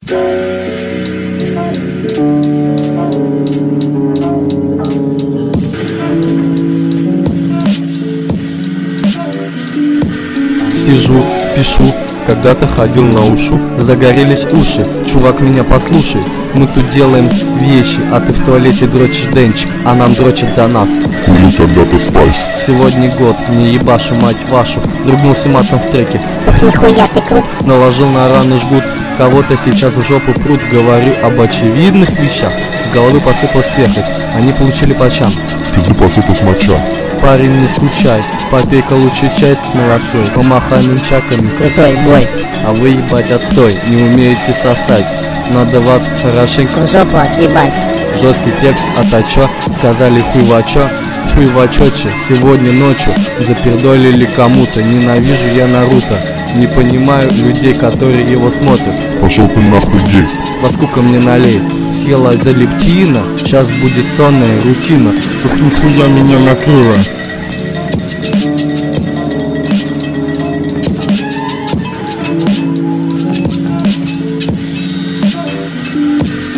Сижу, пишу, когда-то ходил на ушу, загорелись уши, чувак, меня послушай. Мы тут делаем вещи, а ты в туалете дрочишь денчик, а нам дрочат за нас. Курил когда-то спайс. Сегодня год, не ебашу, мать вашу, дрыгнулся матом в треке. Ух, нихуя ты крут. Наложил на рану жгут, кого-то сейчас в жопу прут. Говорю об очевидных вещах, в головы посыпалась перхоть, они получили по чам. С пизды посыпалась моча. Парень, не скучай, попей-ка лучшую часть с молодцой, помахай нунчаками. Крутой бой. А вы, ебать, отстой, не умеете сосать. Надо вас хорошенько В жопу отъебать. жесткий текст, а то чё? Сказали хуйвачо, хуйвачоче. Сегодня ночью запердолили кому-то. Ненавижу я Наруто, не понимаю людей, которые его смотрят. Пошел ты нахуй, гей. Во сколько мне налей? Съела залептина, сейчас будет сонная рутина. Ух, нихуя меня накрыло.